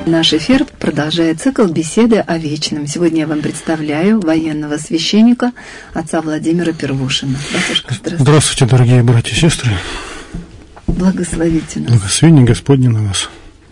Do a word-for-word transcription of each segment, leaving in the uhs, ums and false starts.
Наш эфир продолжает цикл беседы о вечном. Сегодня я вам представляю военного священника отца Владимира Первушина. Батюшка, здравствуйте. Здравствуйте, дорогие братья и сестры. Благословите нас. Благословение Господне на вас.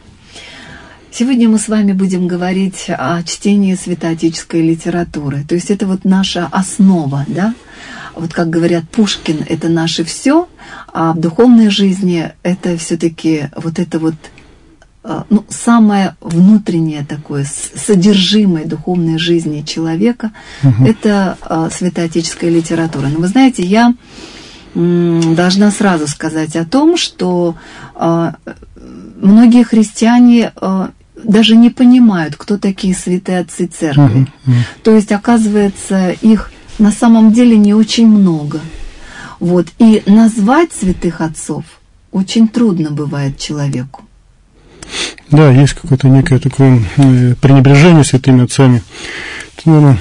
Сегодня мы с вами будем говорить о чтении святоотеческой литературы. То есть это вот наша основа, да? Вот как говорят, Пушкин – это наше все, а в духовной жизни это все-таки вот это вот ну, самое внутреннее такое, содержимое духовной жизни человека, угу. это а, святоотеческая литература. Но вы знаете, я м, должна сразу сказать о том, что а, многие христиане а, даже не понимают, кто такие святые отцы церкви. Угу. Угу. То есть, оказывается, их на самом деле не очень много. Вот. И назвать святых отцов очень трудно бывает человеку. Да, есть какое-то некое такое пренебрежение святыми отцами. Это, наверное,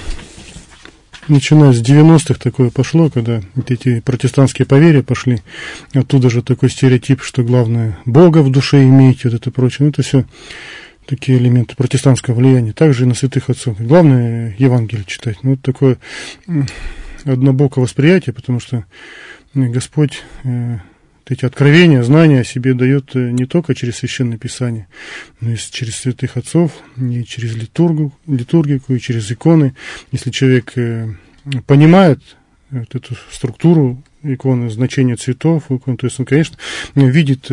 начиная с девяностых такое пошло, когда вот эти протестантские поверья пошли. Оттуда же такой стереотип, что главное Бога в душе иметь, вот это прочее. Ну, это все такие элементы протестантского влияния. Также и на святых отцов. Главное Евангелие читать. Ну, это такое однобокое восприятие, потому что Господь эти откровения, знания о себе дает не только через Священное Писание, но и через святых отцов, и через литургу, литургику, и через иконы. Если человек понимает вот эту структуру иконы, значение цветов икон, то есть он, конечно, видит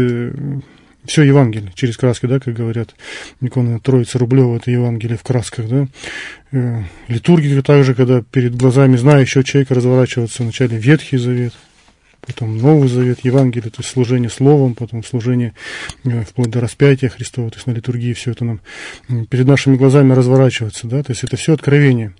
все Евангелие через краски, да, как говорят, икона Троицы Рублева, это Евангелие в красках, да. Литургика также, когда перед глазами знающего человека разворачивается вначале Ветхий Завет, потом Новый Завет, Евангелие, то есть служение Словом, потом служение э, вплоть до распятия Христова, то есть на литургии все это нам э, перед нашими глазами разворачивается, да, то есть это все откровение.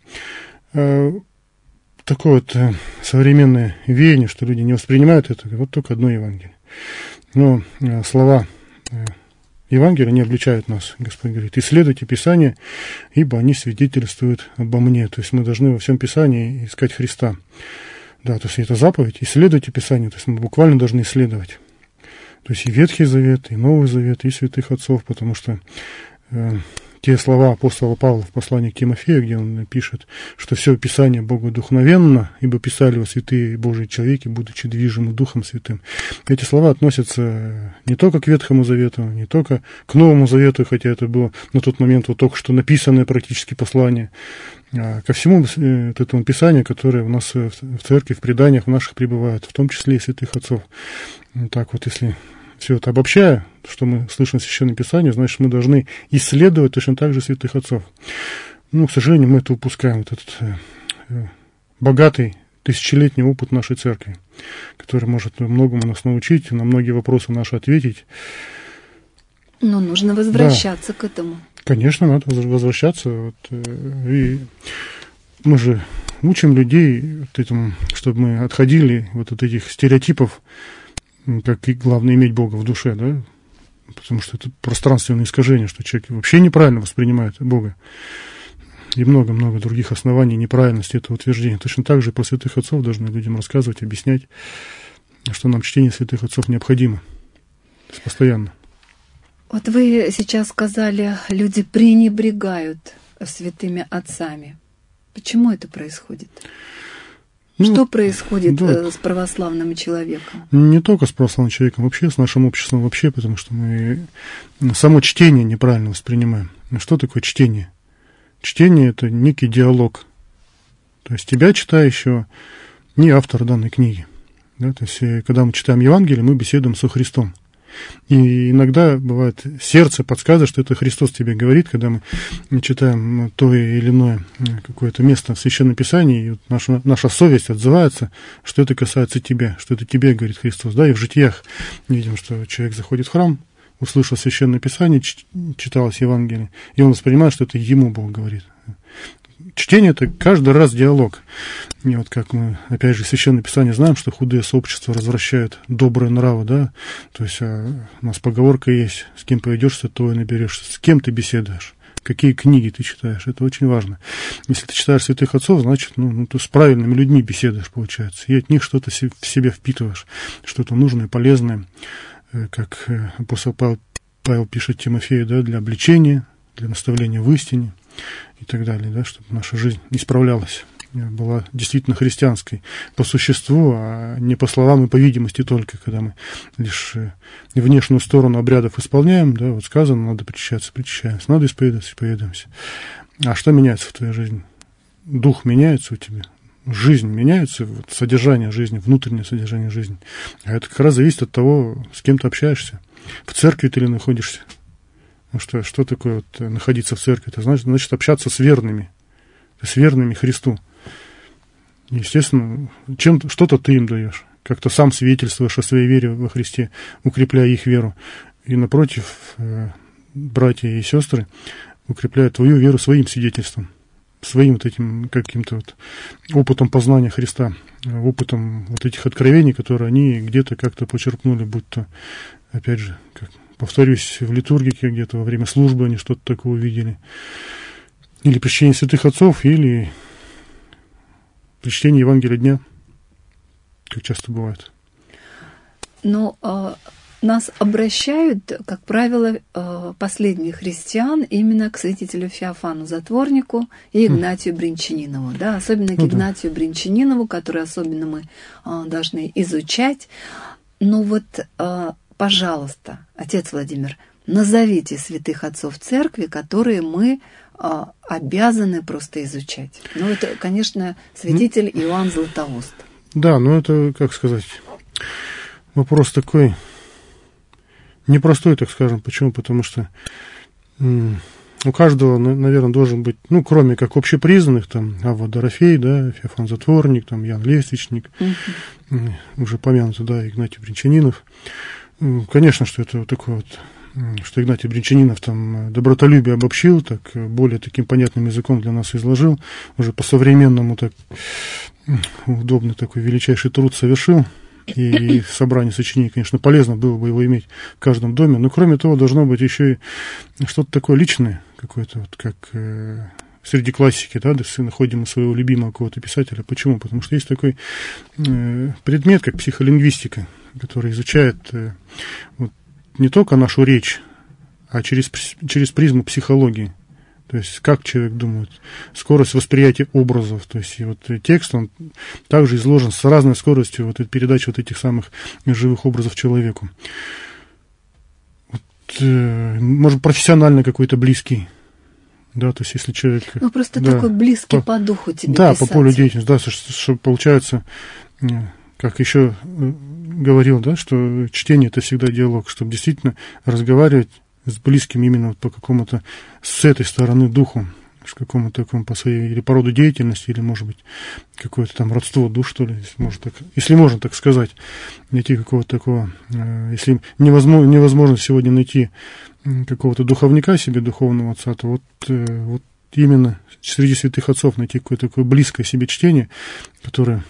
Э, такое вот э, современное веяние, что люди не воспринимают это, вот только одно Евангелие. Но э, слова э, Евангелия не обличают нас. Господь говорит: исследуйте Писание, ибо они свидетельствуют обо мне. То есть мы должны во всем Писании искать Христа. Да, то есть это заповедь, исследуйте Писание, то есть мы буквально должны исследовать. То есть и Ветхий Завет, и Новый Завет, и святых отцов, потому что э, те слова апостола Павла в послании к Тимофею, где он пишет, что все Писание Богу вдохновенно, ибо писали его святые Божьи человеки, будучи движимы Духом Святым. Эти слова относятся не только к Ветхому Завету, не только к Новому Завету, хотя это было на тот момент вот только что написанное практически послание, а ко всему вот этому Писанию, которое у нас в церкви, в преданиях в наших пребывает, в том числе и святых отцов. Так вот, если все это обобщая, что мы слышим в Священном Писании, значит, мы должны исследовать точно так же святых отцов. Ну, к сожалению, мы это упускаем, вот этот э, богатый тысячелетний опыт нашей церкви, который может многому нас научить, на многие вопросы наши ответить. Но нужно возвращаться да. к этому. Конечно, надо возвращаться. Вот, и мы же учим людей вот этому, чтобы мы отходили вот от этих стереотипов, как и главное иметь Бога в душе, да, потому что это пространственное искажение, что человек вообще неправильно воспринимает Бога. И много-много других оснований неправильности этого утверждения. Точно так же про святых отцов должны людям рассказывать, объяснять, что нам чтение святых отцов необходимо. То есть постоянно. Вот вы сейчас сказали, люди пренебрегают святыми отцами. Почему это происходит? Ну, что происходит да. с православным человеком? Не только с православным человеком, вообще с нашим обществом вообще, потому что мы само чтение неправильно воспринимаем. Что такое чтение? Чтение – это некий диалог. То есть тебя читающего не автор данной книги. Да? То есть когда мы читаем Евангелие, мы беседуем со Христом. И иногда бывает сердце подсказывает, что это Христос тебе говорит, когда мы читаем то или иное какое-то место в Священном Писании, и вот наша, наша совесть отзывается, что это касается тебя, что это тебе говорит Христос. Да, и в житиях видим, что человек заходит в храм, услышал Священное Писание, читалось Евангелие, и он воспринимает, что это ему Бог говорит. Чтение – это каждый раз диалог. И вот как мы, опять же, в Священном Писании знаем, что худые сообщества развращают добрые нравы, да, то есть а, у нас поговорка есть: с кем поведешься, то и наберешься. С кем ты беседуешь, какие книги ты читаешь, это очень важно. Если ты читаешь святых отцов, значит, ну, ну ты с правильными людьми беседуешь, получается, и от них что-то в себя впитываешь, что-то нужное, полезное, как апостол Павел, Павел пишет Тимофею, да, для обличения, для наставления в истине и так далее, да, чтобы наша жизнь исправлялась, была действительно христианской по существу, а не по словам и по видимости только, когда мы лишь внешнюю сторону обрядов исполняем, да, вот сказано, надо причащаться, причащаемся, надо исповедоваться, исповедуемся. А что меняется в твоей жизни? Дух меняется у тебя, жизнь меняется, вот, содержание жизни, внутреннее содержание жизни. А это как раз зависит от того, с кем ты общаешься. В церкви ты ли находишься? Ну что, что такое вот находиться в церкви? Это значит, значит общаться с верными, с верными Христу. Естественно, чем, что-то ты им даешь, как-то сам свидетельствуешь о своей вере во Христе, укрепляя их веру. И напротив, братья и сестры укрепляют твою веру своим свидетельством, своим вот этим каким-то вот опытом познания Христа, опытом вот этих откровений, которые они где-то как-то почерпнули, будь то, опять же, как, повторюсь, в литургике где-то во время службы они что-то такое увидели, или при чтении святых отцов, или при чтении Евангелия дня, как часто бывает. Но э, нас обращают, как правило, э, последних христиан именно к святителю Феофану Затворнику и Игнатию mm. Бринчанинову, да, особенно к ну, Игнатию да. Бринчанинову, который особенно мы э, должны изучать. Но вот, э, пожалуйста, отец Владимир, назовите святых отцов церкви, которые мы обязаны просто изучать. Ну, это, конечно, святитель Иоанн Златоуст. Да, ну это, как сказать, вопрос такой непростой, так скажем. Почему? Потому что м- у каждого, наверное, должен быть, ну, кроме как общепризнанных, там, Авва Дорофей, да, Феофан Затворник, там, Ян Лествичник, uh-huh. уже помянутый, да, Игнатий Бринчанинов. Конечно, что это вот такой вот, что Игнатий Бринчанинов там добротолюбие обобщил, так более таким понятным языком для нас изложил, уже по-современному так удобный такой величайший труд совершил, и собрание сочинений, конечно, полезно было бы его иметь в каждом доме, но кроме того должно быть еще и что-то такое личное, какое-то вот как э, среди классики, да, если находим своего любимого какого-то писателя. Почему? Потому что есть такой э, предмет, как психолингвистика, который изучает э, вот, не только нашу речь, а через, через призму психологии. То есть, как человек думает, скорость восприятия образов. То есть, и вот текст, он также изложен с разной скоростью вот, передачи вот этих самых живых образов человеку. Вот, э, может, профессионально какой-то близкий. Да, то есть, если человек... Ну, просто да, такой близкий по, по духу тебе да, писатель. по полю деятельности, да, что, что получается... Как еще говорил, да, что чтение – это всегда диалог, чтобы действительно разговаривать с близким именно вот по какому-то, с этой стороны духу, с какому-то такому по своей, или по роду деятельности, или, может быть, какое-то там родство душ, что ли, если можно так, если можно так сказать, найти какого-то такого, если невозможно, невозможно сегодня найти какого-то духовника себе, духовного отца, то вот, вот именно среди святых отцов найти какое-то такое близкое себе чтение, которое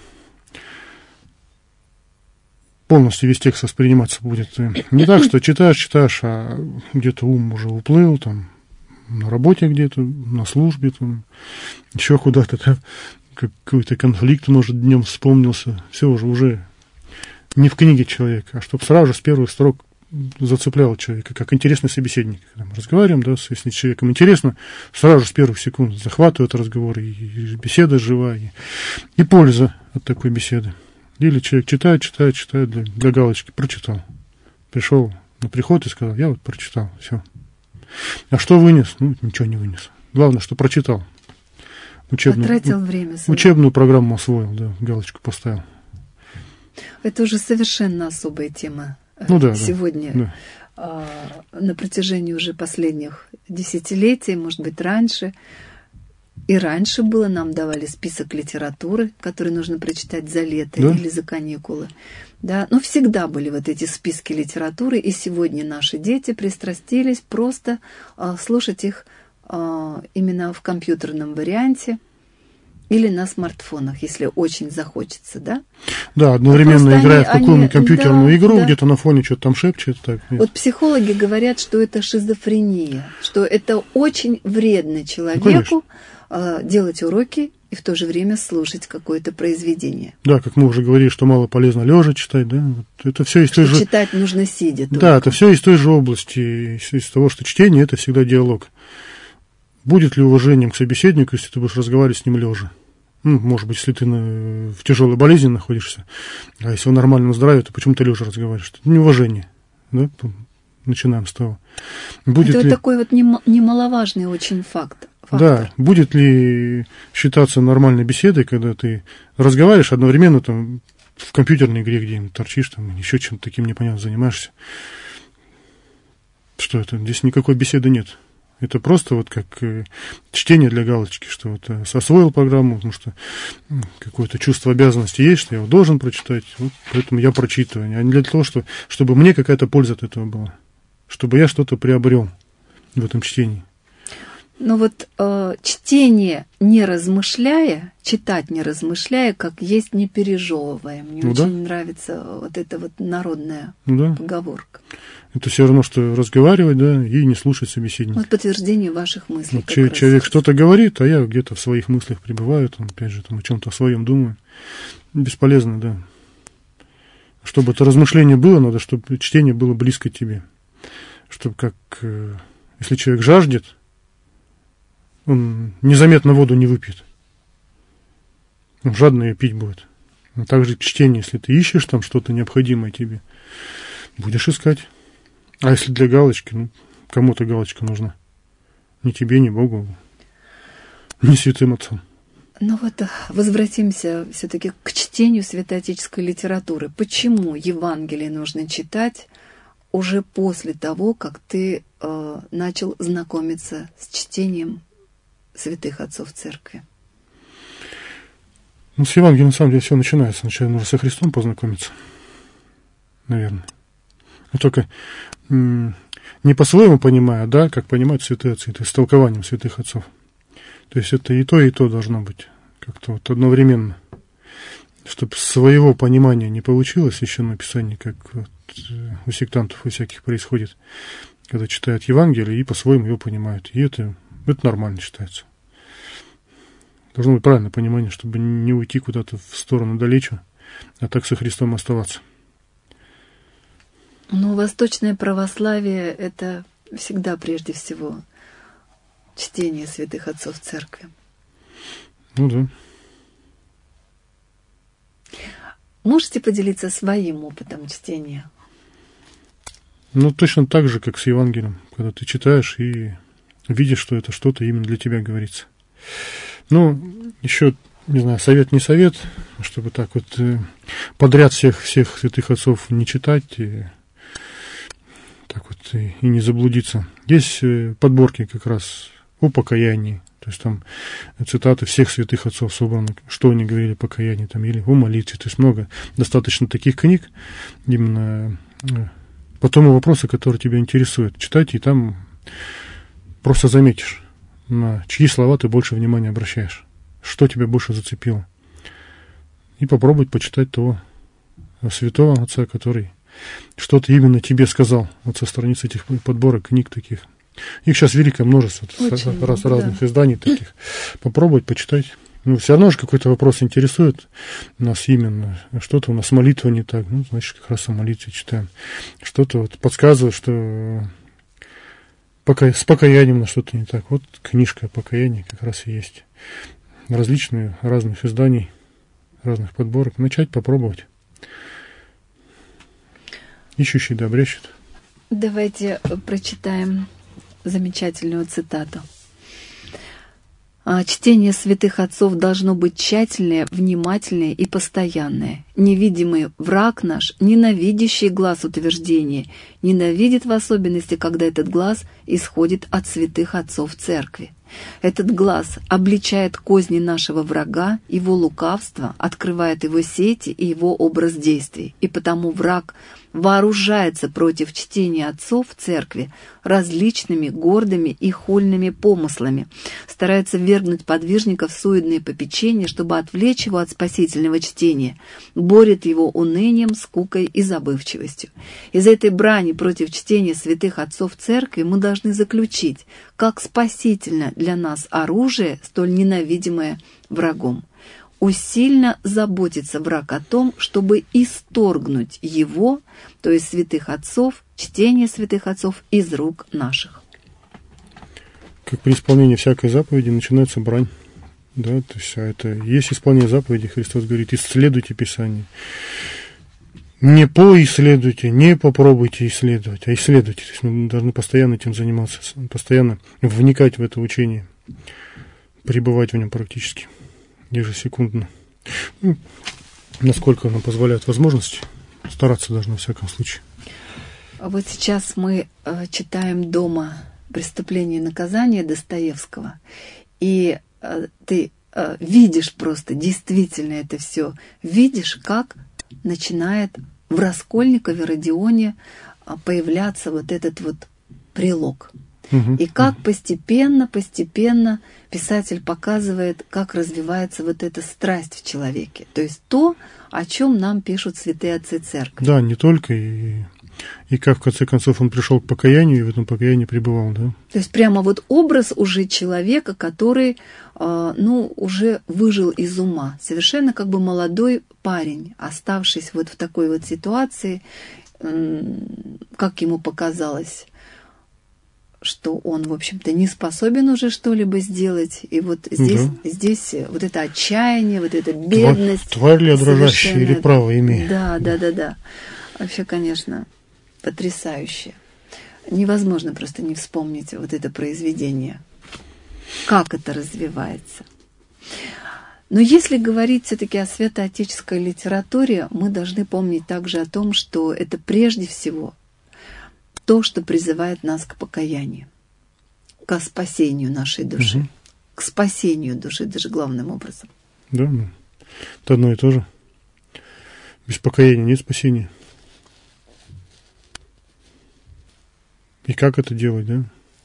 полностью весь текст восприниматься будет не так, что читаешь, читаешь, а где-то ум уже уплыл, там, на работе где-то, на службе, там, еще куда-то, там, какой-то конфликт, может, днем вспомнился, все уже, уже не в книге человека, а чтобы сразу же с первых строк зацеплял человека, как интересный собеседник. Когда мы разговариваем, да, если человеком интересно, сразу же с первых секунд захватывает разговор, и, и беседа живая, и, и польза от такой беседы. Или человек читает, читает, читает для, для галочки, прочитал. Пришел на приход и сказал, я вот прочитал, все. А что вынес? Ну, ничего не вынес. Главное, что прочитал. Учебную, потратил время. Свое. Учебную программу освоил, да, галочку поставил. Это уже совершенно особая тема ну, да, сегодня. Да, да. На протяжении уже последних десятилетий, может быть, раньше. И раньше было, нам давали список литературы, который нужно прочитать за лето да? или за каникулы. Да? Но всегда были вот эти списки литературы, и сегодня наши дети пристрастились просто э, слушать их э, именно в компьютерном варианте или на смартфонах, если очень захочется, да? Да, одновременно а играя они, в какую-нибудь компьютерную да, игру, да. где-то на фоне что-то там шепчет. Так, вот психологи говорят, что это шизофрения, что это очень вредно человеку ну, делать уроки и в то же время слушать какое-то произведение. Да, как мы уже говорили, что мало полезно лежа читать, да, вот это все из что той же... читать нужно сидя. Да, только. Это все из той же области, из, из того, что чтение – это всегда диалог. будет ли уважением к собеседнику, если ты будешь разговаривать с ним лежа? Ну, может быть, если ты на, в тяжелой болезни находишься, а если в нормальном здравии, то почему ты лежа разговариваешь? Это неуважение. Да? Начинаем с того. Будет это ли... вот такой вот немаловажный очень факт. Фактор. Да, будет ли считаться нормальной беседой, когда ты разговариваешь одновременно там, в компьютерной игре где-нибудь торчишь, там, еще чем-то таким непонятным занимаешься. Что это? Здесь никакой беседы нет. Это просто вот как э, чтение для галочки, что вот э, освоил программу, потому что э, какое-то чувство обязанности есть, что я его должен прочитать, вот, поэтому я прочитываю, а не для того, что, чтобы мне какая-то польза от этого была, чтобы я что-то приобрел в этом чтении. Ну вот э, чтение не размышляя, читать не размышляя, как есть не пережевывая. Мне ну, очень да? нравится вот эта вот народная ну, да. поговорка. Это все равно, что разговаривать, да, и не слушать собеседника. Вот подтверждение ваших мыслей. Вот человек человек что-то говорит, а я где-то в своих мыслях пребываю, там, опять же, там, о чем-то своем думаю. Бесполезно, да. Чтобы это размышление было, надо, чтобы чтение было близко тебе. Чтобы как, э, если человек жаждет, он незаметно воду не выпьет. Он жадно ее пить будет. А также чтение, если ты ищешь там что-то необходимое тебе, будешь искать. А если для галочки, ну, кому-то галочка нужна. Ни тебе, ни Богу, ни святым отцам. Ну вот возвратимся все-таки к чтению святоотеческой литературы. Почему Евангелие нужно читать уже после того, как ты э, начал знакомиться с чтением святых отцов церкви? Ну, с Евангелием, на самом деле, все начинается. Сначала нужно со Христом познакомиться, наверное. Но только м- не по-своему понимая, да, как понимают святые отцы, то есть с толкованием святых отцов. То есть это и то, и то должно быть как-то вот одновременно. Чтобы своего понимания не получилось священное писание, как вот у сектантов у всяких происходит, когда читают Евангелие и по-своему его понимают. И это, это нормально считается. Должно быть правильное понимание, чтобы не уйти куда-то в сторону далече, а так со Христом оставаться. Ну, восточное православие – это всегда прежде всего чтение святых отцов церкви. Ну да. Можете поделиться своим опытом чтения? Ну, точно так же, как с Евангелием, когда ты читаешь и видишь, что это что-то именно для тебя говорится. Ну, еще, не знаю, совет не совет, чтобы так вот подряд всех, всех святых отцов не читать и так вот и, и не заблудиться. Есть подборки как раз о покаянии, то есть там цитаты всех святых отцов собраны, что они говорили о покаянии, там, или о молитве, то есть много достаточно таких книг, именно по тому вопросу, который тебя интересует. Читайте, и там просто заметишь, на чьи слова ты больше внимания обращаешь, что тебя больше зацепило. И попробовать почитать того святого отца, который что-то именно тебе сказал, вот со страниц этих подборок книг таких. Их сейчас великое множество, Очень, раз, да. разных изданий таких. Попробовать почитать. Ну, все равно же какой-то вопрос интересует нас именно. Что-то у нас молитва не так. Ну, значит, как раз о молитве читаем. Что-то вот подсказывает, что пока, с покаянием на что-то не так. Вот книжка о покаянии как раз и есть. Различные, разных изданий, разных подборок. Начать, попробовать. Ищущий да обрящет. Давайте прочитаем замечательную цитату. Чтение святых отцов должно быть тщательное, внимательное и постоянное. Невидимый враг наш, ненавидящий глаз утверждения, ненавидит в особенности, когда этот глаз исходит от святых отцов церкви. Этот глаз обличает козни нашего врага, его лукавство, открывает его сети и его образ действий. И потому враг вооружается против чтения отцов в церкви различными гордыми и хульными помыслами, старается ввергнуть подвижника в суетные попечения, чтобы отвлечь его от спасительного чтения, борет его унынием, скукой и забывчивостью. Из этой брани против чтения святых отцов церкви мы должны заключить, как спасительно для нас оружие, столь ненавидимое врагом. Усильно заботится враг о том, чтобы исторгнуть его, то есть святых отцов, чтение святых отцов из рук наших. как при исполнении всякой заповеди начинается брань. Да, то есть, а это есть исполнение заповедей. Христос говорит, исследуйте Писание. Не поисследуйте, не попробуйте исследовать, а исследуйте. То есть мы должны постоянно этим заниматься, постоянно вникать в это учение, пребывать в нем практически, ежесекундно. Ну, насколько нам позволяют возможности, стараться даже на всяком случае. А вот сейчас мы э, читаем дома «Преступление и наказание» Достоевского, и э, ты э, видишь просто, действительно это все, видишь, как начинает в Раскольникове, Родионе появляться вот этот вот прилог. Угу. И как постепенно, постепенно писатель показывает, как развивается вот эта страсть в человеке. То есть то, о чем нам пишут святые отцы церкви. Да, не только, и, и как в конце концов он пришел к покаянию, и в этом покаянии пребывал, да. То есть прямо вот образ уже человека, который, э, ну, уже выжил из ума. Совершенно как бы молодой парень, оставшись вот в такой вот ситуации, э, как ему показалось, что он, в общем-то, не способен уже что-либо сделать. И вот здесь, да. здесь вот это отчаяние, вот эта бедность. Тварь ли дрожащая или право имеет? Да, да, да, да. Вообще, конечно, потрясающе. Невозможно просто не вспомнить вот это произведение. Как это развивается. Но если говорить все-таки о святоотеческой литературе, мы должны помнить также о том, что это прежде всего то, что призывает нас к покаянию, к спасению нашей души, угу. к спасению души, даже главным образом. Да, ну, это одно и то же. Без покаяния нет спасения. И как это делать, да?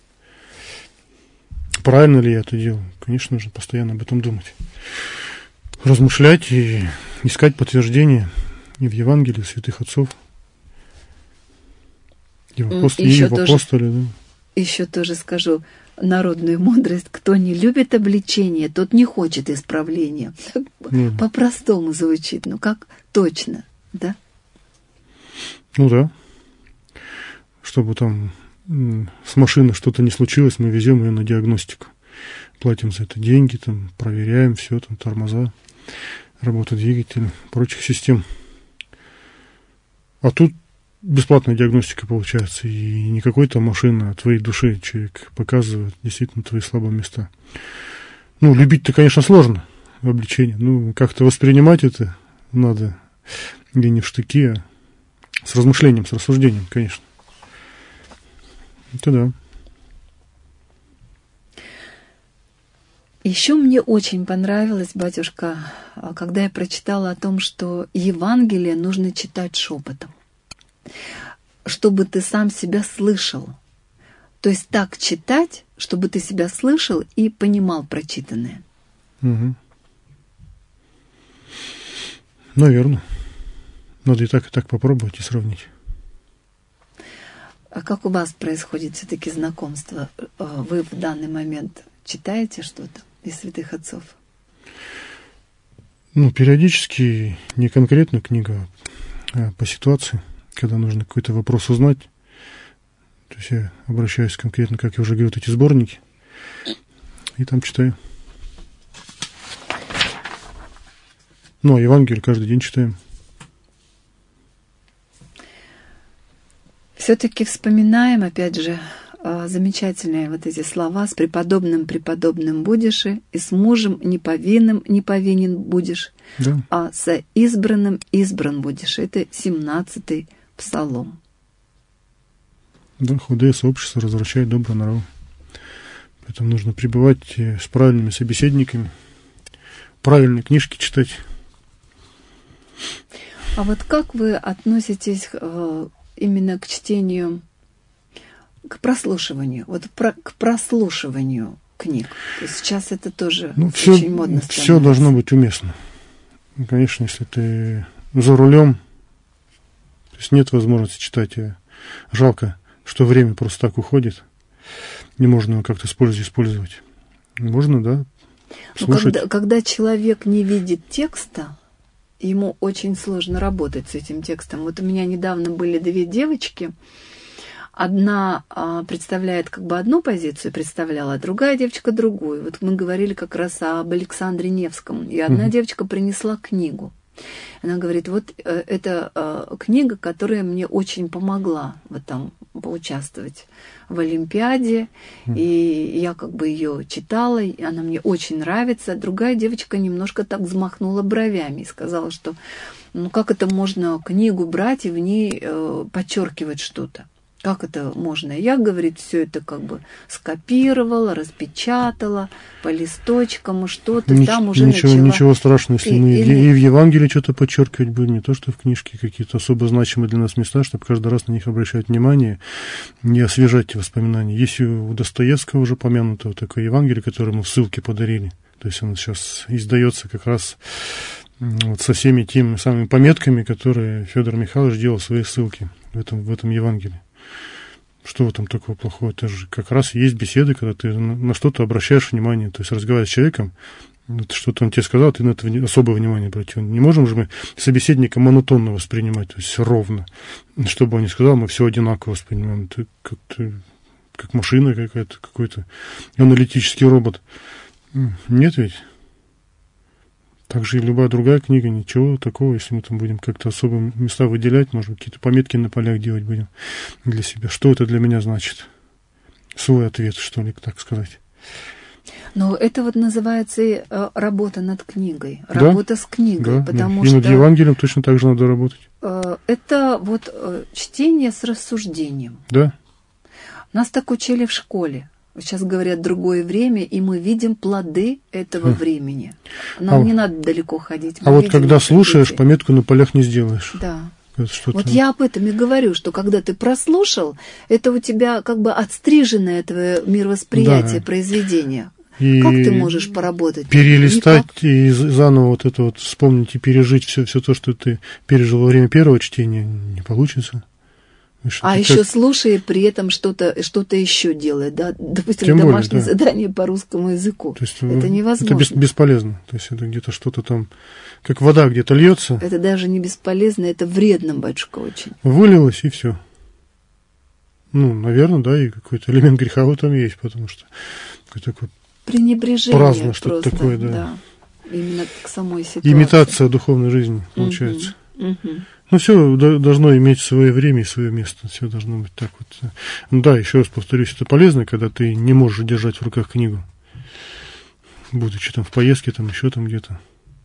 Правильно ли я это делаю? Конечно, нужно постоянно об этом думать. Размышлять и искать подтверждения и в Евангелии святых отцов. И в, апост... и в апостоле, да. Еще тоже скажу народную мудрость. Кто не любит обличения, тот не хочет исправления. Mm. По-простому звучит, но как точно, да? Ну да. Чтобы там с машиной что-то не случилось, мы везем ее на диагностику. Платим за это деньги, там, проверяем все, там, тормоза, работа двигателя, прочих систем. А тут бесплатная диагностика получается, и не какой-то машина, а твоей души человек показывает действительно твои слабые места. Ну, любить-то, конечно, сложно, обличение. Ну, как-то воспринимать это надо и не в штыки, а с размышлением, с рассуждением, конечно. Это да. Еще мне очень понравилось, батюшка, когда я прочитала о том, что Евангелие нужно читать шепотом, чтобы ты сам себя слышал. То есть так читать, чтобы ты себя слышал и понимал прочитанное. Угу. Наверное. Надо и так, и так попробовать и сравнить. А как у вас происходит все-таки знакомство? Вы в данный момент читаете что-то из святых отцов? Ну, периодически, не конкретно книга, а по ситуации, когда нужно какой-то вопрос узнать. То есть я обращаюсь конкретно, как я уже говорил, эти сборники, и там читаю. Ну, а Евангелие каждый день читаем. Все-таки вспоминаем, опять же, замечательные вот эти слова: «С преподобным преподобным будешь, и с мужем неповинным неповинен будешь, да. а с избранным избран будешь». Это семнадцатый псалом. Да, худые сообщества развращают добрый нрав. Поэтому нужно пребывать с правильными собеседниками, правильные книжки читать. А вот как вы относитесь именно к чтению, к прослушиванию, вот про, к прослушиванию книг? То есть сейчас это тоже ну, все, очень модно становится. Все должно быть уместно. Конечно, если ты за рулем, то есть нет возможности читать, жалко, что время просто так уходит, не можно его как-то использовать, использовать. Можно, да, слушать. Когда, когда человек не видит текста, ему очень сложно работать с этим текстом. Вот у меня недавно были две девочки, одна а, представляет как бы одну позицию, представляла, а другая девочка другую. Вот мы говорили как раз об Александре Невском, и одна mm-hmm. девочка принесла книгу. Она говорит, вот э, это э, книга, которая мне очень помогла в этом поучаствовать в Олимпиаде, mm. и я как бы ее читала, и она мне очень нравится. Другая девочка немножко так взмахнула бровями и сказала, что ну как это можно книгу брать и в ней э, подчеркивать что-то? Как это можно? Я, говорит, все это как бы скопировала, распечатала по листочкам, что-то Нич- там уже ничего, начала. Ничего страшного, если и, мы или... и в Евангелии что-то подчеркивать будем, не то, что в книжке какие-то особо значимые для нас места, чтобы каждый раз на них обращать внимание и освежать эти воспоминания. Есть у Достоевского уже помянутого такое Евангелие, которое мы в ссылке подарили. То есть оно сейчас издается как раз вот со всеми теми самыми пометками, которые Федор Михайлович делал в своей ссылке в этом, в этом Евангелии. Что в этом такого плохого? Это же как раз есть беседы, когда ты на что-то обращаешь внимание, то есть разговариваешь с человеком, что-то он тебе сказал, ты на это особое внимание обратил. Не можем же мы собеседника монотонно воспринимать, то есть ровно. Что бы он ни сказал, мы все одинаково воспринимаем. Это как-то как машина какая-то, какой-то аналитический робот. Нет ведь? Так же и любая другая книга, ничего такого, если мы там будем как-то особые места выделять, может быть, какие-то пометки на полях делать будем для себя. Что это для меня значит? Свой ответ, что ли, так сказать. Но это вот называется работа над книгой, работа да? с книгой, да, потому и что... И над Евангелием точно так же надо работать. Это вот чтение с рассуждением. Да. Нас так учили в школе. Сейчас говорят другое время, и мы видим плоды этого хм. времени. Нам а, не надо далеко ходить. А вот когда слушаешь, дети. Пометку на полях не сделаешь. Да. Что-то... Вот я об этом и говорю, что когда ты прослушал, это у тебя как бы отстриженное твое мировосприятие, да. произведение. И как ты можешь поработать? Перелистать Никак. И заново вот это вот вспомнить и пережить все, все то, что ты пережил во время первого чтения, не получится. А еще как... слушая, при этом что-то, что-то еще делает, да, допустим, Тем домашнее более, да. задание по русскому языку. То есть это невозможно. Это бес, бесполезно. То есть это где-то что-то там, как вода где-то льется. Это даже не бесполезно, это вредно, батюшка, очень. Вылилось и все. Ну, наверное, да, и какой-то элемент греха в этом есть, потому что какой-то такой пренебрежение праздно что-то просто, такое, да. да. Именно к самой ситуации. Имитация духовной жизни получается. Угу, угу. Ну, все должно иметь свое время и свое место. Все должно быть так вот. Ну, да, еще раз повторюсь, это полезно, когда ты не можешь держать в руках книгу, будучи там в поездке, там еще там где-то.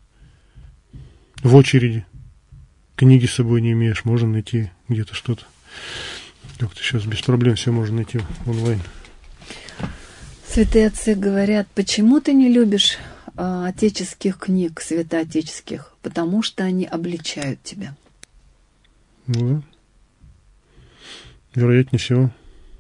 В очереди. Книги с собой не имеешь, можно найти где-то что-то. Как-то сейчас без проблем все можно найти онлайн. Святые отцы говорят, почему ты не любишь а, отеческих книг, святоотеческих? Потому что они обличают тебя. Ну, вероятнее всего.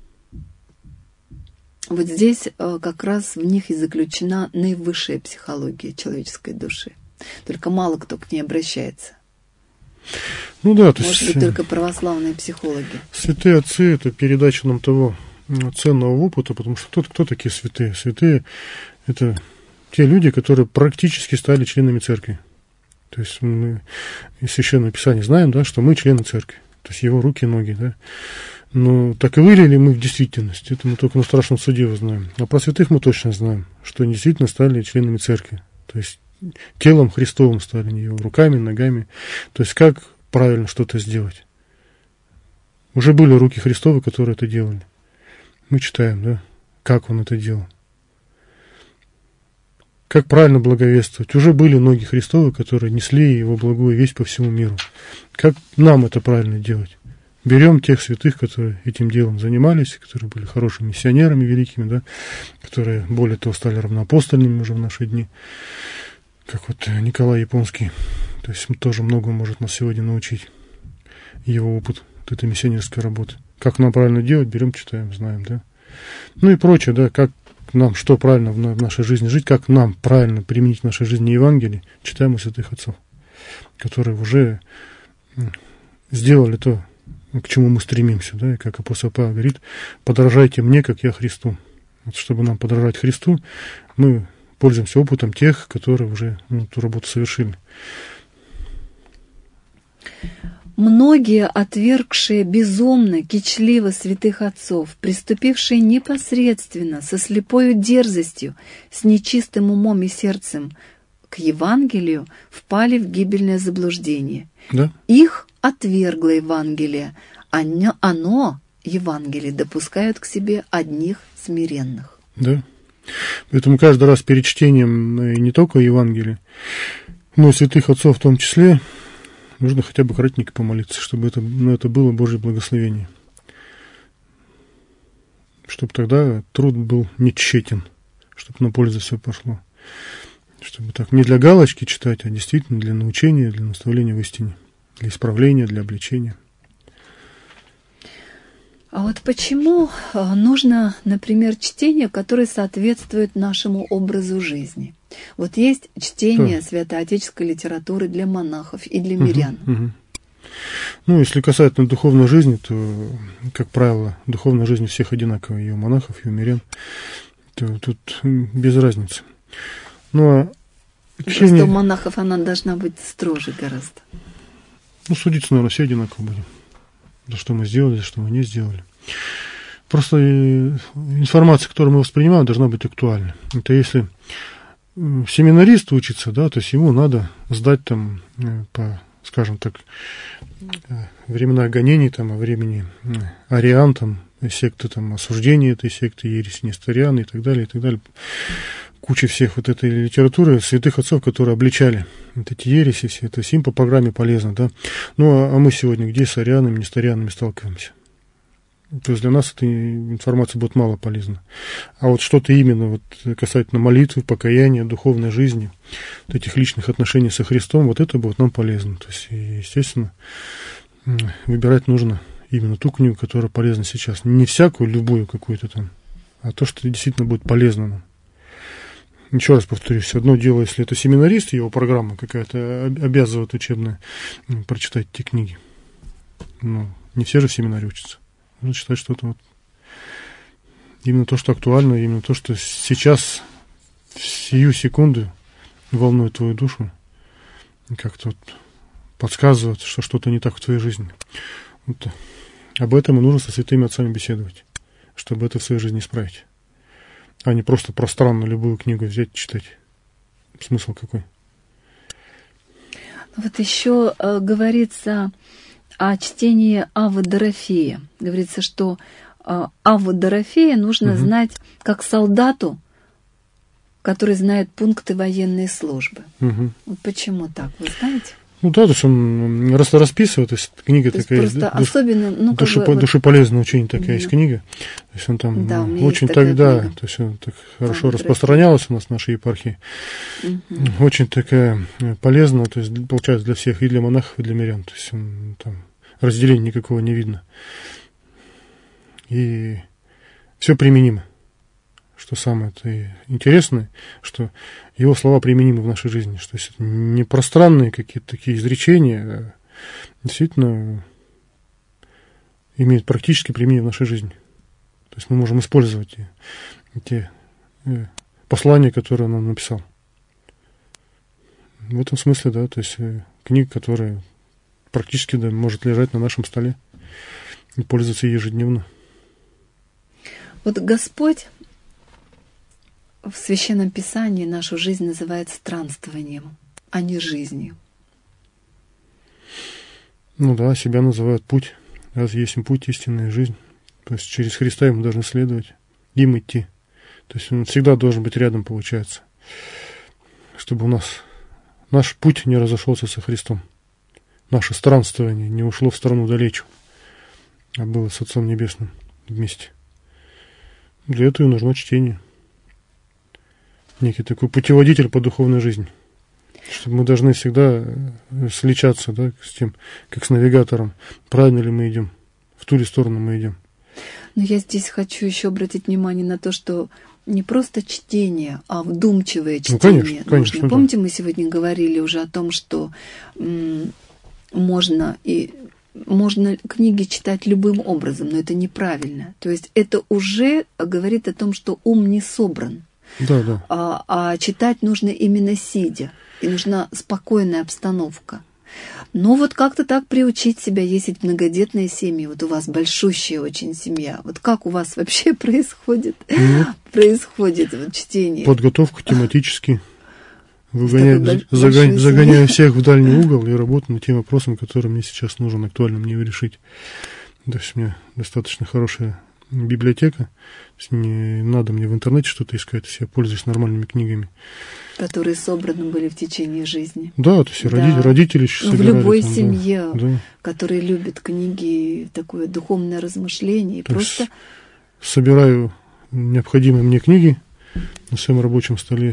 Вот здесь как раз в них и заключена наивысшая психология человеческой души. Только мало кто к ней обращается. Ну да, то Может есть, быть, только православные психологи. Святые отцы – это передача нам того ценного опыта, потому что кто, кто такие святые? Святые – это те люди, которые практически стали членами церкви. То есть мы из Священного Писания знаем, да, что мы члены церкви, то есть его руки и ноги, да. Но так и были ли мы в действительности, это мы только на страшном суде узнаем. А про святых мы точно знаем, что они действительно стали членами церкви, то есть телом Христовым стали, не его руками, ногами. То есть как правильно что-то сделать? Уже были руки Христовы, которые это делали. Мы читаем, да, как он это делал. Как правильно благовествовать? Уже были ноги Христовы, которые несли его благую весть по всему миру. Как нам это правильно делать? Берем тех святых, которые этим делом занимались, которые были хорошими миссионерами великими, да, которые, более того, стали равноапостольными уже в наши дни, как вот Николай Японский. То есть тоже многому может нас сегодня научить его опыт вот этой миссионерской работы. Как нам правильно делать, берем, читаем, знаем, да. Ну и прочее, да, как нам, что правильно в нашей жизни жить, как нам правильно применить в нашей жизни Евангелие, читаем у святых отцов, которые уже сделали то, к чему мы стремимся, да, и как апостол Павел говорит, подражайте мне, как я Христу. Вот, чтобы нам подражать Христу, мы пользуемся опытом тех, которые уже ну, эту работу совершили. Многие, отвергшие безумно, кичливо святых отцов, приступившие непосредственно, со слепою дерзостью, с нечистым умом и сердцем к Евангелию, впали в гибельное заблуждение. Да? Их отвергло Евангелие, оно, оно, Евангелие, допускают к себе одних смиренных. Да. Поэтому каждый раз перед чтением не только Евангелия, но и святых отцов в том числе, нужно хотя бы кратенько помолиться, чтобы это, ну, это было Божье благословение. Чтобы тогда труд был не тщетен, чтобы на пользу все пошло. Чтобы так не для галочки читать, а действительно для научения, для наставления в истине, для исправления, для обличения. А вот почему нужно, например, чтение, которое соответствует нашему образу жизни? Вот есть чтение да. святоотеческой литературы для монахов и для мирян. Угу, угу. Ну, если касательно духовной жизни, то, как правило, духовная жизнь у всех одинаковая, и у монахов, и у мирян. То тут без разницы. Ну, а чтение... Просто у монахов она должна быть строже гораздо. Ну, судиться, наверное, все одинаково будем. За что мы сделали, за что мы не сделали. Просто информация, которую мы воспринимаем, должна быть актуальна. Это если семинарист учится, да, то есть ему надо сдать там, по, скажем так, времена гонений, там, о времени ариан, там, секты, там, осуждения этой секты, ересь несториан и так далее, и так далее. Куча всех вот этой литературы святых отцов, которые обличали вот эти ереси, все это им по программе полезно, да. Ну, а, а мы сегодня где с арианами, несторианами сталкиваемся? То есть для нас эта информация будет мало полезна. А вот что-то именно вот касательно молитвы, покаяния, духовной жизни, вот этих личных отношений со Христом, вот это будет нам полезно. То есть, естественно, выбирать нужно именно ту книгу, которая полезна сейчас. Не всякую, любую какую-то там, а то, что действительно будет полезно нам. Еще раз повторюсь, одно дело, если это семинарист, его программа какая-то обязывает учебная прочитать эти книги. Но не все же в семинаре учатся. Нужно читать что-то вот именно то, что актуально, именно то, что сейчас в сию секунду волнует твою душу, как-то вот подсказывает, что что-то не так в твоей жизни. Вот. Об этом и нужно со святыми отцами беседовать, чтобы это в своей жизни исправить. А не просто пространно любую книгу взять и читать. Смысл какой? Вот еще э, говорится о чтении Аввы Дорофея. Говорится, что э, Авву Дорофея нужно угу. знать как солдату, который знает пункты военной службы. Угу. Вот почему так, вы знаете? Ну да, то есть он расписывает, то есть книга то такая, есть просто душ, особенно, ну, душ, как бы, душеполезное учение такая да. есть книга, то есть он там да, ну, очень тогда, то есть он так хорошо да, распространялась у нас в нашей епархии, угу. очень такая полезная, то есть получается для всех, и для монахов, и для мирян, то есть он, там разделения никакого не видно, и все применимо. Что самое интересное, что его слова применимы в нашей жизни, что это не пространные какие-то такие изречения, а действительно имеют практически применение в нашей жизни. То есть мы можем использовать те послания, которые он нам написал. В этом смысле, да, то есть книга, которая практически да, может лежать на нашем столе и пользоваться ежедневно. Вот Господь в Священном Писании нашу жизнь называет странствованием, а не жизнью. Ну да, себя называют путь. Раз есть путь, истинная жизнь. То есть через Христа ему должны следовать, им идти. То есть он всегда должен быть рядом, получается. Чтобы у нас наш путь не разошелся со Христом. Наше странствование не ушло в сторону далечу, а было с Отцом Небесным вместе. Для этого и нужно чтение. Некий такой путеводитель по духовной жизни. Чтобы мы должны всегда сличаться, да, с тем, как с навигатором, правильно ли мы идем, в ту ли сторону мы идем. Но я здесь хочу еще обратить внимание на то, что не просто чтение, а вдумчивое чтение. Ну, конечно, конечно, помните, да. Мы сегодня говорили уже о том, что м- можно и можно книги читать любым образом, но это неправильно. То есть это уже говорит о том, что ум не собран. Да, да. А, а читать нужно именно сидя, и нужна спокойная обстановка. Ну вот как-то так приучить себя, есть многодетные семьи, вот у вас большущая очень семья, вот как у вас вообще происходит, ну, происходит вот чтение? Подготовка тематически, выгоняю, загоня, загоняю всех в дальний угол и работаю над тем вопросом, который мне сейчас нужен, актуально мне решить. То есть у меня достаточно хорошая библиотека, не надо мне в интернете что-то искать, я пользуюсь нормальными книгами. Которые собраны были в течение жизни. Да, то есть да. Родители, родители еще ну, собирали. В любой там, семье, да. которые любят книги, такое духовное размышление. То просто собираю необходимые мне книги на своем рабочем столе,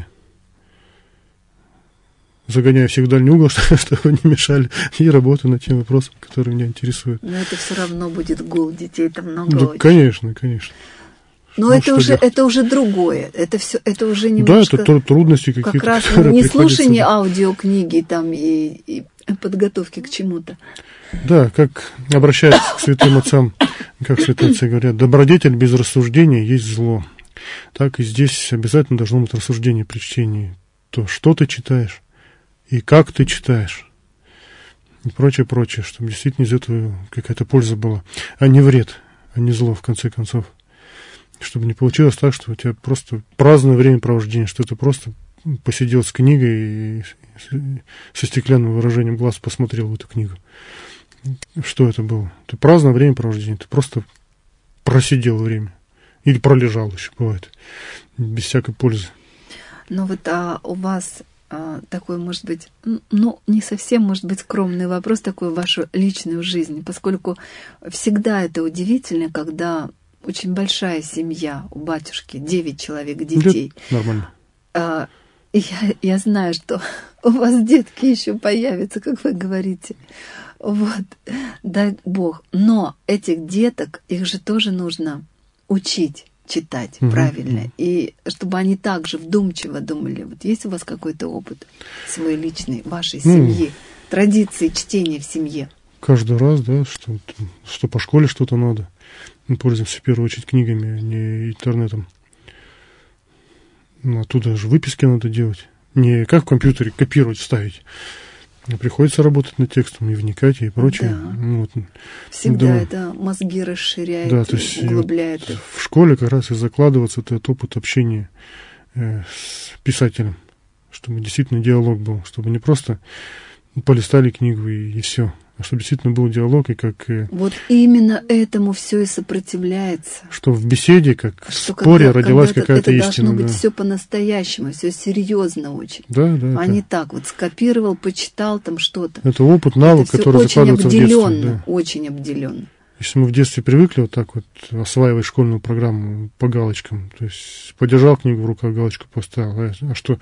загоняю всех в дальний угол, чтобы не мешали, и работаю над тем вопросом, который меня интересует. Но это все равно будет гул, детей-то много да, очень. Конечно, конечно. Но ну, это, уже, это уже другое, это, все, это уже немножко... Да, это трудности какие-то. Как раз не слушание аудиокниги там, и, и подготовки к чему-то. Да, как обращаются к святым отцам, как святые отцы говорят, добродетель без рассуждения есть зло. Так и здесь обязательно должно быть рассуждение при чтении. То, что ты читаешь, и как ты читаешь, и прочее, прочее, чтобы действительно из этого какая-то польза была, а не вред, а не зло, в конце концов. Чтобы не получилось так, что у тебя просто праздное времяпровождение, что ты просто посидел с книгой и со стеклянным выражением глаз посмотрел в эту книгу. Что это было? Это праздное времяпровождение, ты просто просидел время. Или пролежал еще, бывает, без всякой пользы. Ну вот а у вас а, такой, может быть, ну, не совсем, может быть, скромный вопрос такой в вашу личную жизнь, поскольку всегда это удивительно, когда очень большая семья у батюшки, девять человек детей. Да, нормально. А, я, я знаю, что у вас детки еще появятся, как вы говорите. Вот, дай Бог. Но этих деток, их же тоже нужно учить читать угу, правильно. Угу. И чтобы они также вдумчиво думали. Вот есть у вас какой-то опыт свой личный, вашей ну, семьи, традиции чтения в семье? Каждый раз, да, что, что по школе что-то надо. Мы пользуемся в первую очередь книгами, а не интернетом. Ну, оттуда же выписки надо делать. Не как в компьютере копировать, вставить. А приходится работать над текстом и вникать, и прочее. Да. Ну, вот, всегда думаю, это мозги расширяет, да, то есть углубляет вот их. В школе как раз и закладывается этот опыт общения э, с писателем. Чтобы действительно диалог был. Чтобы не просто полистали книгу и, и все. А чтобы действительно был диалог, и как... Вот именно этому все и сопротивляется. Что в беседе, как что в споре когда, родилась когда какая-то это истина. Должно быть да. все по-настоящему, все серьезно очень. Да, да. А это... не так вот скопировал, почитал там что-то. Это опыт, навык, это который закладывается в детстве. Да. Очень обделенно. Если мы в детстве привыкли вот так вот осваивать школьную программу по галочкам, то есть подержал книгу в руках, галочку поставил, а что...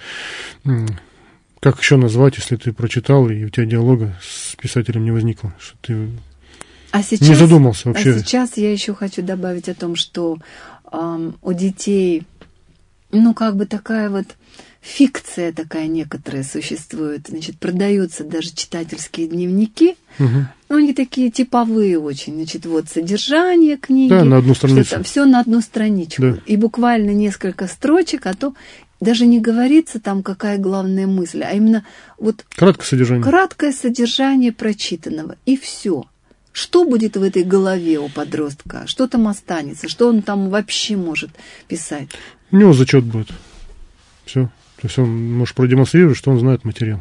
Как еще назвать, если ты прочитал, и у тебя диалога с писателем не возникло? Что ты а сейчас, не задумался вообще? А сейчас я еще хочу добавить о том, что эм, у детей, ну, как бы такая вот фикция такая некоторая существует. Значит, продаются даже читательские дневники. Угу. Ну, они такие типовые очень. Значит, вот содержание книги. Да, на одну страницу. Все на одну страничку. Да. И буквально несколько строчек, а то... Даже не говорится там, какая главная мысль, а именно вот краткое содержание. краткое содержание прочитанного, и все. Что будет в этой голове у подростка? Что там останется? Что он там вообще может писать? У него зачет будет. Все. То есть он может продемонстрировать, что он знает материал.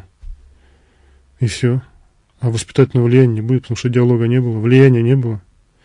И все. А воспитательного влияния не будет, потому что диалога не было, влияния не было.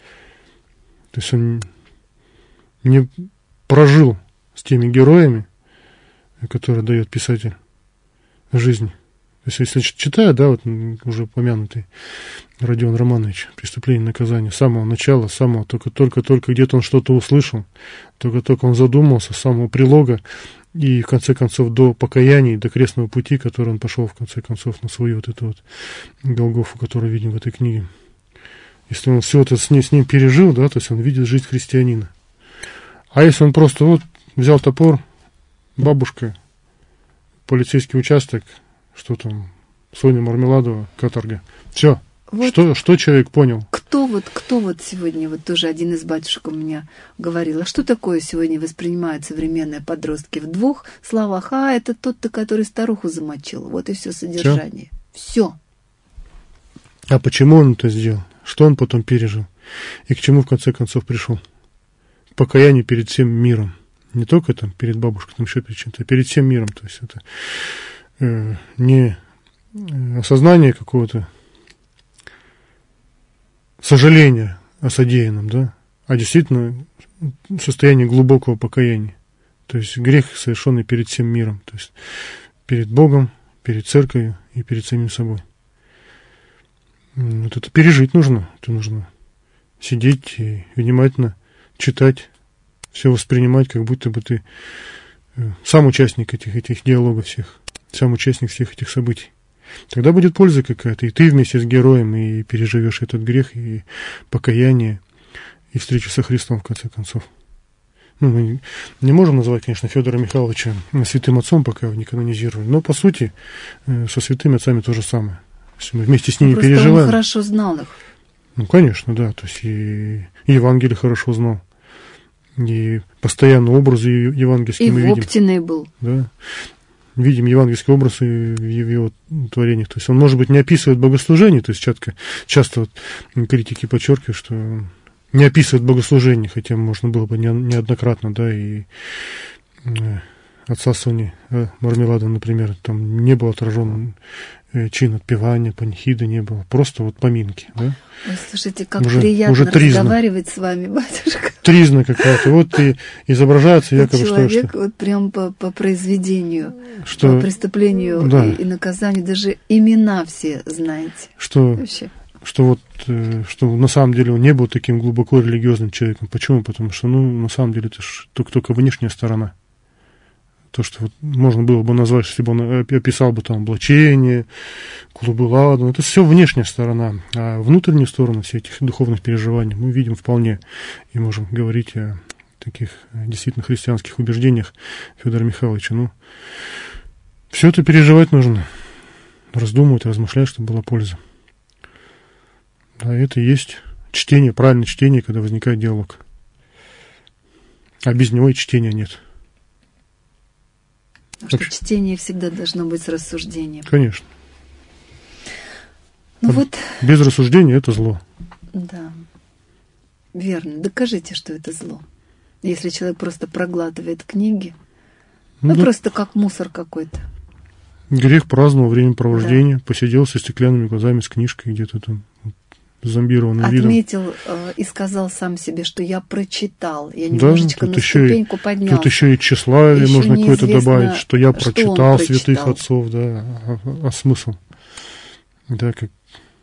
То есть он не прожил с теми героями, который дает писатель жизни. То есть, если читаю, да, вот уже упомянутый Родион Романович «Преступление и наказание», с самого начала, с самого, только-только-только где-то он что-то услышал, только-только он задумался, с самого прилога, и в конце концов до покаяния, до крестного пути, который он пошел в конце концов на свою вот эту вот Голгофу, которую видим в этой книге. Если он все это с ним, с ним пережил, да, то есть он видит жизнь христианина. А если он просто вот взял топор, бабушка, полицейский участок, что там, Соня Мармеладова, каторга. Все. Вот что, что человек понял? Кто вот, кто вот сегодня, вот тоже один из батюшек у меня говорил, а что такое сегодня воспринимают современные подростки в двух словах? А, это тот-то, который старуху замочил. Вот и все содержание. Все. А почему он это сделал? Что он потом пережил? И к чему в конце концов пришел? К покаянию перед всем миром. Не только там перед бабушкой, там еще перед чем-то, а перед всем миром. То есть это э, не осознание какого-то сожаления о содеянном, да, а действительно состояние глубокого покаяния. То есть грех, совершенный перед всем миром. То есть перед Богом, перед церковью и перед самим собой. Вот это пережить нужно. Это нужно сидеть и внимательно читать, все воспринимать, как будто бы ты сам участник этих, этих диалогов всех, сам участник всех этих событий. Тогда будет польза какая-то, и ты вместе с героем и переживешь этот грех, и покаяние, и встречу со Христом, в конце концов. Ну, мы не можем назвать, конечно, Федора Михайловича святым отцом, пока его не канонизировали, но, по сути, со святыми отцами то же самое. Если мы вместе с ними Просто переживаем. Он хорошо знал их. Ну, конечно, да. То есть и, и Евангелие хорошо знал. И постоянно образы евангельские и мы видим. И воптиный был. Да. Видим евангельские образы в его творениях. То есть он, может быть, не описывает богослужение, то есть часто, часто вот критики подчеркивают, что не описывает богослужение, хотя можно было бы неоднократно, да, и отца Сони Мармелада, например, там не был отражен чин отпевания, панихиды не было, просто вот поминки, да. Ой, слушайте, как уже, приятно уже разговаривать с вами, батюшка. Тризна какая-то, вот и изображается якобы что. Человек что, вот прям по, по произведению, что, по преступлению да. и, и наказанию, даже имена все знаете. Что, вообще. что вот, что на самом деле он не был таким глубоко религиозным человеком. Почему? Потому что, ну, на самом деле, это ж только, только внешняя сторона. То, что вот можно было бы назвать, если бы он описал бы там облачение, клубы ладана, это все внешняя сторона. А внутреннюю сторону всех этих духовных переживаний мы видим вполне. И можем говорить о таких действительно христианских убеждениях Федора Михайловича. Ну, все это переживать нужно. Раздумывать, размышлять, чтобы была польза. Да, это и есть чтение, правильное чтение, когда возникает диалог. А без него и чтения нет. Потому что чтение всегда должно быть с рассуждением. Конечно. Ну а вот. Без рассуждения это зло. Да. Верно. Докажите, что это зло. Если человек просто проглатывает книги, ну, ну да. Просто как мусор какой-то. Грех праздновал времяпровождения, да. Посидел со стеклянными глазами, с книжкой где-то там, зомбированным видом. Отметил э, и сказал сам себе, что я прочитал. Я немножечко да, на ступеньку и, поднялся. Тут еще и тщеславие еще можно какое-то добавить, что я что прочитал святых отцов, да. А, а, а смысл? Да, как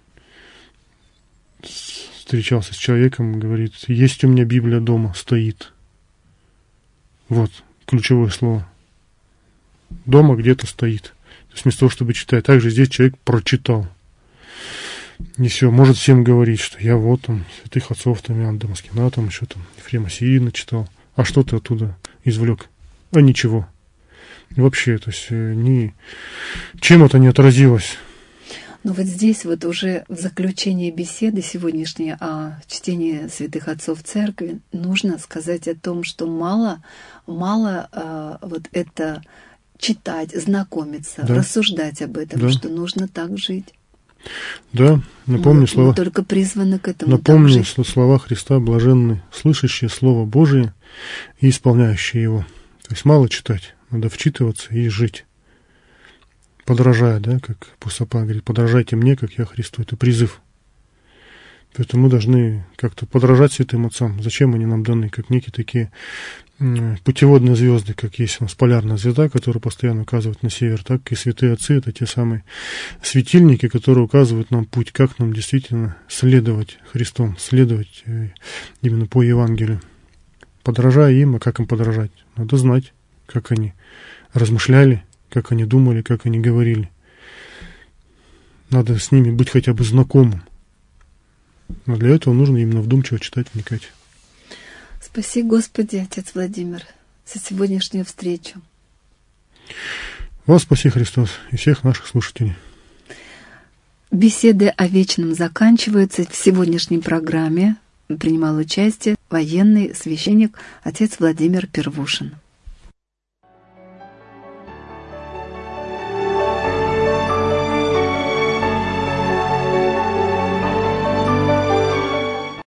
встречался с человеком, говорит, есть у меня Библия дома, стоит. Вот, ключевое слово. Дома где-то стоит. То есть вместо того, чтобы читать. Также здесь человек прочитал. И все, может всем говорить, что я вот там святых отцов, там Иоанна Дамаскина, там еще там Ефрема Сиина читал. А что ты оттуда извлек? А ничего. И вообще, то есть ни, чем это не отразилось. Но вот здесь вот уже в заключении беседы сегодняшней о чтении святых отцов церкви нужно сказать о том, что мало, мало э, вот это читать, знакомиться, да. Рассуждать об этом, да. Что нужно так жить. Да, напомню мы, слова. Мы только призваны к этому. Напомню слова Христа: блаженны слышащие Слово Божие и исполняющие его. То есть мало читать, надо вчитываться и жить. Подражая, да, как Пусапа говорит, подражайте мне, как я Христу. Это призыв. Поэтому мы должны как-то подражать святым отцам. Зачем они нам даны? Как некие такие путеводные звезды, как есть у нас полярная звезда, которая постоянно указывает на север, так и святые отцы — это те самые светильники, которые указывают нам путь, как нам действительно следовать Христом, следовать именно по Евангелию. Подражая им, а как им подражать? Надо знать, как они размышляли, как они думали, как они говорили. Надо с ними быть хотя бы знакомым. Но для этого нужно именно вдумчиво читать, вникать. Спаси, Господи, отец Владимир, за сегодняшнюю встречу. Вас спаси, Христос, и всех наших слушателей. Беседы о вечном заканчиваются. В сегодняшней программе принимал участие военный священник отец Владимир Первушин.